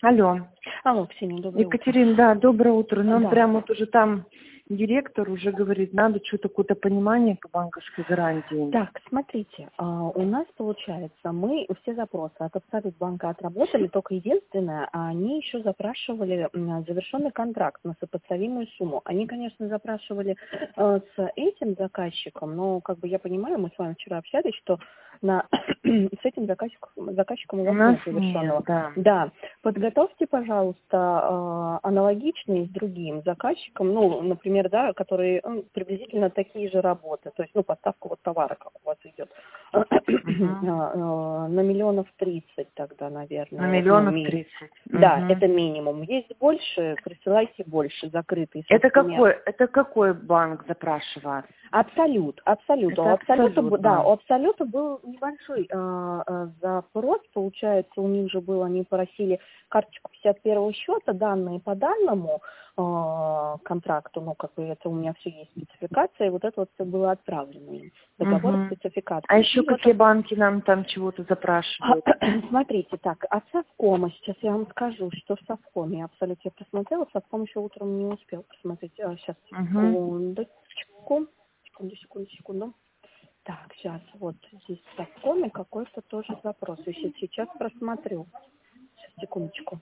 Алло. Алло, Ксения, доброе утро. Екатерина, да, доброе утро. Но он Да. прямо вот уже там директор уже говорит, надо что-то какое-то понимание по банковской гарантии. Так, смотрите, у нас получается, мы все запросы от Абсолют банка отработали, только единственное, они еще запрашивали завершенный контракт на сопоставимую сумму. Они, конечно, запрашивали с этим заказчиком, но, как бы я понимаю, мы с вами вчера общались, что с этим заказчиком у вас нет завершенного. Нет, да. Да, подготовьте, пожалуйста, аналогичные с другим заказчиком, ну, например, да, которые приблизительно такие же работы, то есть, ну, поставка вот товара, как у вас идет, на 1 300 000 тогда, наверное. На 1 300 000. Да, это минимум. Есть больше, присылайте больше, закрытый. Это какой банк запрашивает? Абсолют. Это Абсолют, Да, у Абсолюта был небольшой запрос, получается, у них же было, они просили карточку 51-го счета, данные по данному контракту, ну, как бы это у меня все есть спецификация, и вот это вот все было отправлено им. Договор спецификации. А еще какие банки нам там чего-то запрашивают? Смотрите, так, от Совкома, сейчас я вам скажу, что в Совкоме, я абсолютно просмотрела, Совком еще утром не успел посмотреть, сейчас, секунду. Так, сейчас, вот здесь в Совкоме какой-то тоже запрос, сейчас просмотрю, сейчас, секундочку.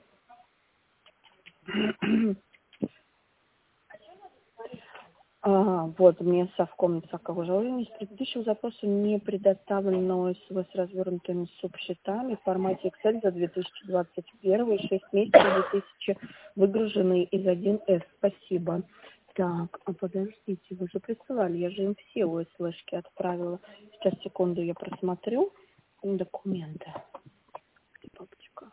Вот, мне Совком всякого жалования. Из предыдущего запроса не предоставлено ОСВ с развернутыми субсчетами в формате Excel за 2021 и 6 месяцев 2000 выгруженные из 1С. Спасибо. Так, а подождите, вы же присылали, я же им все ОСВшки отправила. Сейчас, секунду, я просмотрю документы. Папочка.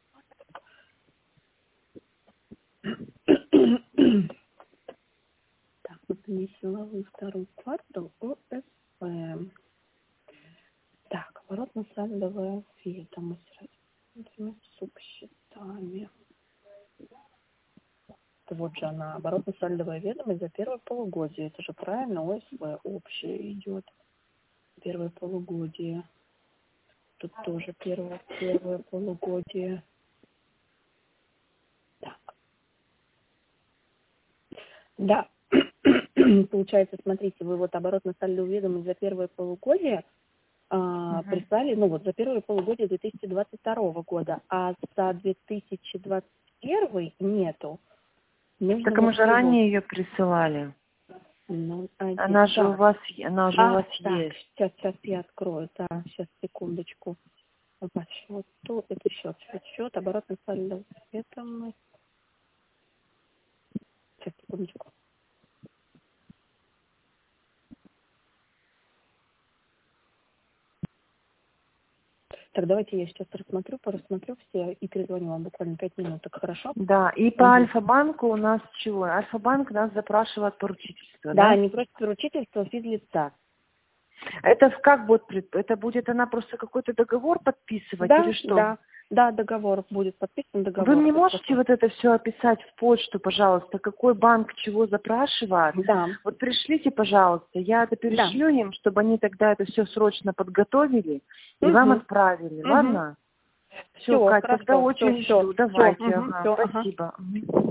Так, вот мне силовой второй квартал ОСП. Так, оборотно-сальдовая ведомость с субсчетами. Вот же она, оборотно-сальдовая ведомость за первое полугодие. Это же правильно, ОСП общее идет. Первое полугодие. Тут тоже первое полугодие. Так. Да. Получается, смотрите, вы вот оборотно-сальдовую ведомость за первое полугодие прислали, ну вот за первое полугодие 2022 года, а за 2021 нету. Нужно Так мы же ранее ее присылали. Она же у вас есть. Сейчас я открою, да, сейчас, секундочку. По счету, это счет, оборотно-сальдовая ведомость. Сейчас, секундочку. Так, давайте я сейчас просмотрю все и перезвоню вам буквально 5 минуток, хорошо? Да, и по Альфа-банку у нас чего? Альфа-банк нас запрашивает поручительство, да? Да, они просят поручительство физлица. Это как будет? Это будет она просто какой-то договор подписывать или что? Да, договор будет подписан, договор. Вы мне можете вот это все описать в почту, пожалуйста, какой банк чего запрашивает? Да. Вот пришлите, пожалуйста, я это перешлю им, чтобы они тогда это все срочно подготовили и вам отправили, ладно? Все, Катя, тогда очень жду. Давайте, спасибо.